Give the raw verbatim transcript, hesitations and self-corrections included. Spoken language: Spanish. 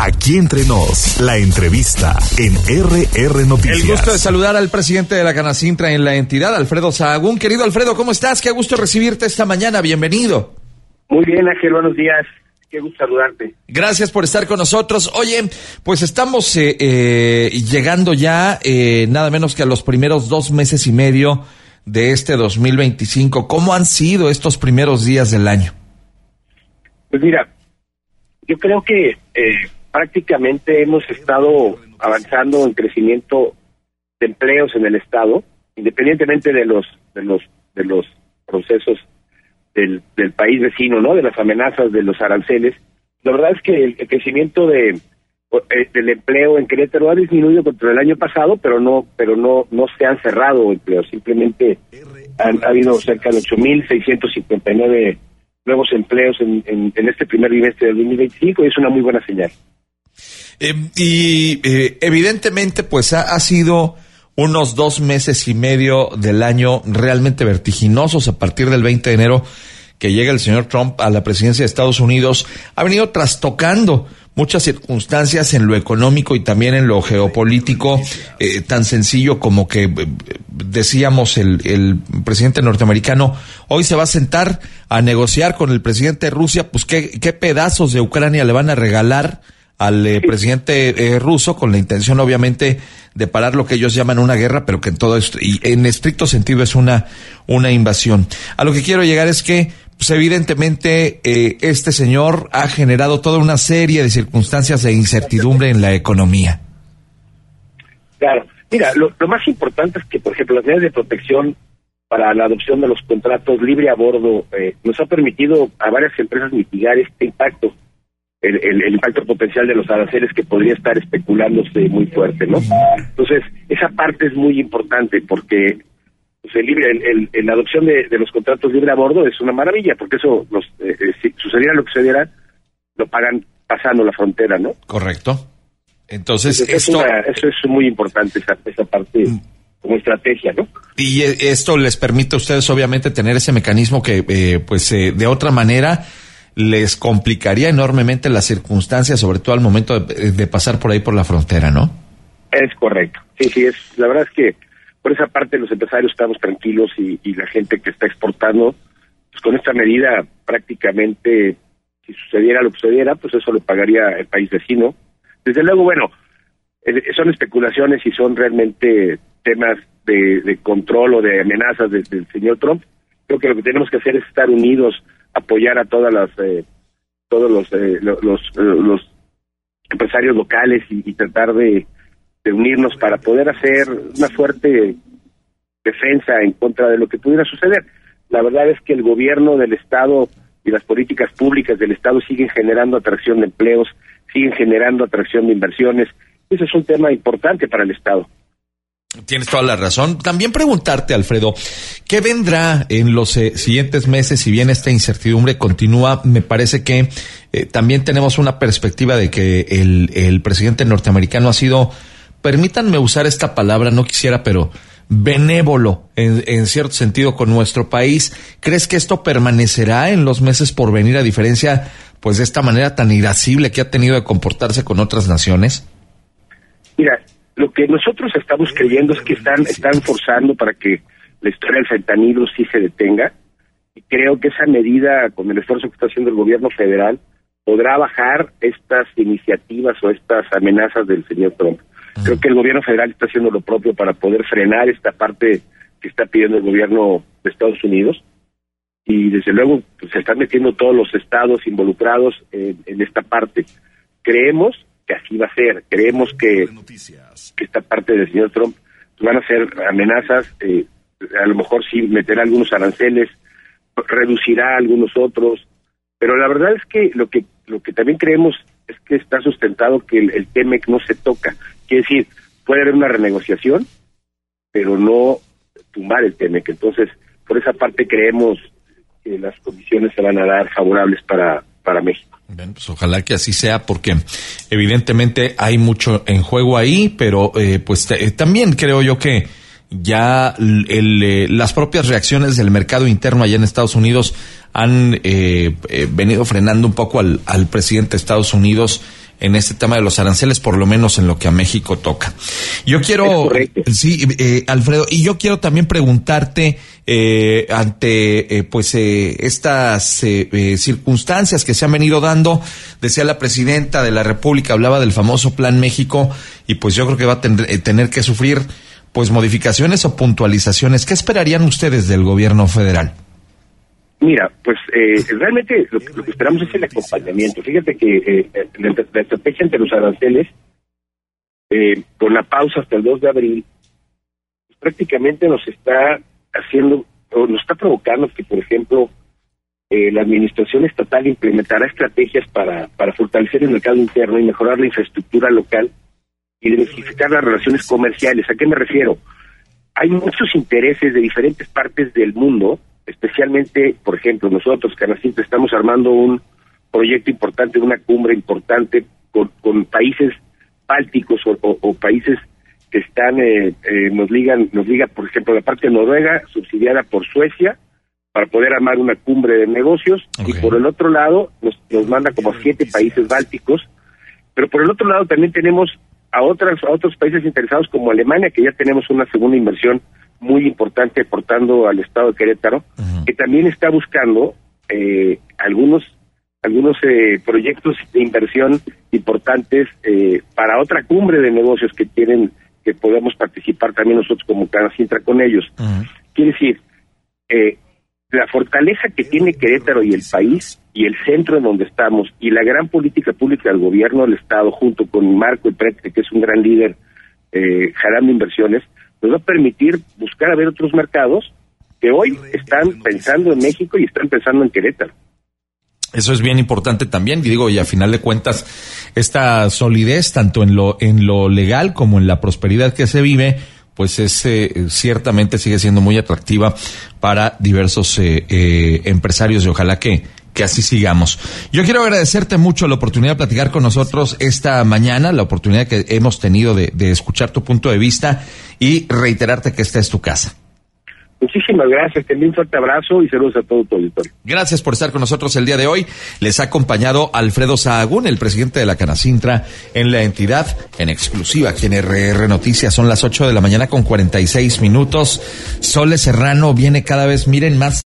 Aquí entre nos, la entrevista en R R Noticias. El gusto de saludar al presidente de la Canacintra en la entidad, Alfredo Sahagún. Querido Alfredo, ¿cómo estás? Qué gusto recibirte esta mañana, bienvenido. Muy bien, Ángel, buenos días. Qué gusto saludarte. Gracias por estar con nosotros. Oye, pues estamos eh, eh, llegando ya eh, nada menos que a los primeros dos meses y medio de este dos mil veinticinco. ¿Cómo han sido estos primeros días del año? Pues mira, yo creo que eh, prácticamente hemos estado avanzando en crecimiento de empleos en el estado, independientemente de los de los de los procesos del, del país vecino, ¿no? De las amenazas de los aranceles. La verdad es que el, el crecimiento de eh, del empleo en Querétaro ha disminuido contra el año pasado, pero no pero no no se han cerrado empleos, simplemente han ha habido cerca de ocho mil seiscientos cincuenta y nueve nuevos empleos en, en, en este primer trimestre del dos mil veinticinco, y es una muy buena señal. Eh, y eh, evidentemente pues ha, ha sido unos dos meses y medio del año realmente vertiginosos. A partir del veinte de enero que llega el señor Trump a la presidencia de Estados Unidos, ha venido trastocando muchas circunstancias en lo económico y también en lo geopolítico, eh, tan sencillo como que eh, decíamos el, el presidente norteamericano hoy se va a sentar a negociar con el presidente de Rusia, pues qué, qué pedazos de Ucrania le van a regalar al eh, presidente eh, ruso, con la intención obviamente de parar lo que ellos llaman una guerra, pero que en todo esto, y en estricto sentido es una una invasión. A lo que quiero llegar es que pues evidentemente eh, este señor ha generado toda una serie de circunstancias de incertidumbre en la economía. Claro, mira, lo, lo más importante es que, por ejemplo, las medidas de protección para la adopción de los contratos libre a bordo eh, nos ha permitido a varias empresas mitigar este impacto. El, el, el impacto potencial de los aranceles que podría estar especulándose muy fuerte, ¿no? Entonces, esa parte es muy importante porque pues, el libre, el, el, el, la adopción de, de los contratos libre a bordo es una maravilla, porque eso, los, eh, eh, si sucediera lo que sucediera, lo pagan pasando la frontera, ¿no? Correcto. Entonces, Entonces esto... es una, eso es muy importante, esa, esa parte como estrategia, ¿no? Y esto les permite a ustedes, obviamente, tener ese mecanismo que, eh, pues, eh, de otra manera les complicaría enormemente las circunstancias, sobre todo al momento de, de pasar por ahí por la frontera, ¿no? Es correcto. Sí, sí, es la verdad es que por esa parte los empresarios estamos tranquilos y, y la gente que está exportando, pues con esta medida prácticamente, si sucediera lo que sucediera, pues eso lo pagaría el país vecino. Desde luego, bueno, eh, son especulaciones y son realmente temas de, de control o de amenazas de, del señor Trump. Creo que lo que tenemos que hacer es estar unidos, apoyar a todas las eh, todos los, eh, los los los empresarios locales y, y tratar de, de unirnos para poder hacer una fuerte defensa en contra de lo que pudiera suceder. La verdad es que el gobierno del estado y las políticas públicas del estado siguen generando atracción de empleos, siguen generando atracción de inversiones. Ese es un tema importante para el estado. Tienes toda la razón. También preguntarte, Alfredo, ¿qué vendrá en los eh, siguientes meses? Si bien esta incertidumbre continúa, me parece que eh, también tenemos una perspectiva de que el, el presidente norteamericano ha sido, permítanme usar esta palabra, no quisiera, pero benévolo en, en cierto sentido con nuestro país. ¿Crees que esto permanecerá en los meses por venir, a diferencia pues de esta manera tan irascible que ha tenido de comportarse con otras naciones? Mira, lo que nosotros estamos creyendo es que están están forzando para que la historia del fentanilo sí se detenga, y creo que esa medida, con el esfuerzo que está haciendo el gobierno federal, podrá bajar estas iniciativas o estas amenazas del señor Trump. Uh-huh. Creo que el gobierno federal está haciendo lo propio para poder frenar esta parte que está pidiendo el gobierno de Estados Unidos, y desde luego pues, se están metiendo todos los estados involucrados en, en esta parte. Creemos que así va a ser. Creemos que, que esta parte del señor Trump van a ser amenazas, eh, a lo mejor sí meterá algunos aranceles, reducirá algunos otros, pero la verdad es que lo que lo que también creemos es que está sustentado que el, el T M E C no se toca. Quiere decir, puede haber una renegociación, pero no tumbar el T M E C. Entonces, por esa parte creemos que las condiciones se van a dar favorables para para México. Bien, pues ojalá que así sea, porque evidentemente hay mucho en juego ahí, pero eh, pues eh, también creo yo que ya el, el, eh, las propias reacciones del mercado interno allá en Estados Unidos han eh, eh, venido frenando un poco al, al presidente de Estados Unidos en este tema de los aranceles, por lo menos en lo que a México toca. Yo quiero, sí, eh, Alfredo, y yo quiero también preguntarte eh, ante eh, pues eh, estas eh, eh, circunstancias que se han venido dando. Decía la presidenta de la República, hablaba del famoso Plan México, y pues yo creo que va a ten, eh, tener que sufrir pues modificaciones o puntualizaciones. ¿Qué esperarían ustedes del gobierno federal? Mira, pues eh, realmente lo, lo que esperamos es el acompañamiento. Fíjate que eh, la, la estrategia entre los aranceles, eh, con la pausa hasta el dos de abril, pues, prácticamente nos está haciendo, o nos está provocando que, por ejemplo, eh, la administración estatal implementará estrategias para, para fortalecer el mercado interno y mejorar la infraestructura local y diversificar las relaciones comerciales. ¿A qué me refiero? Hay muchos intereses de diferentes partes del mundo, especialmente, por ejemplo, nosotros, Canacintra, estamos armando un proyecto importante, una cumbre importante con, con países bálticos o, o, o países que están, eh, eh, nos ligan, nos liga, por ejemplo, la parte de Noruega, subsidiada por Suecia, para poder armar una cumbre de negocios, okay. Y por el otro lado, nos, nos manda como siete países bálticos, pero por el otro lado también tenemos a, otras, a otros países interesados como Alemania, que ya tenemos una segunda inversión muy importante aportando al estado de Querétaro, uh-huh. que también está buscando eh, algunos algunos eh, proyectos de inversión importantes eh, para otra cumbre de negocios que tienen, que podemos participar también nosotros como Canacintra con ellos. Uh-huh. Quiere decir, eh, la fortaleza que tiene Querétaro y el país y el centro en donde estamos y la gran política pública del gobierno del estado junto con Marco Eprete, que es un gran líder eh, jalando inversiones, nos va a permitir buscar a ver otros mercados que hoy están pensando en México y están pensando en Querétaro. Eso es bien importante también, y digo, y a final de cuentas, esta solidez, tanto en lo, en lo legal como en la prosperidad que se vive, pues es, eh, ciertamente sigue siendo muy atractiva para diversos eh, eh, empresarios, y ojalá que que así sigamos. Yo quiero agradecerte mucho la oportunidad de platicar con nosotros esta mañana, la oportunidad que hemos tenido de, de escuchar tu punto de vista y reiterarte que esta es tu casa. Muchísimas gracias, te envío un fuerte abrazo y saludos a todo tu auditorio. Gracias por estar con nosotros el día de hoy. Les ha acompañado Alfredo Sahagún, el presidente de la Canacintra en la entidad, en exclusiva aquí en R R Noticias. Son las ocho de la mañana con cuarenta y seis minutos. Sole Serrano viene cada vez, miren, más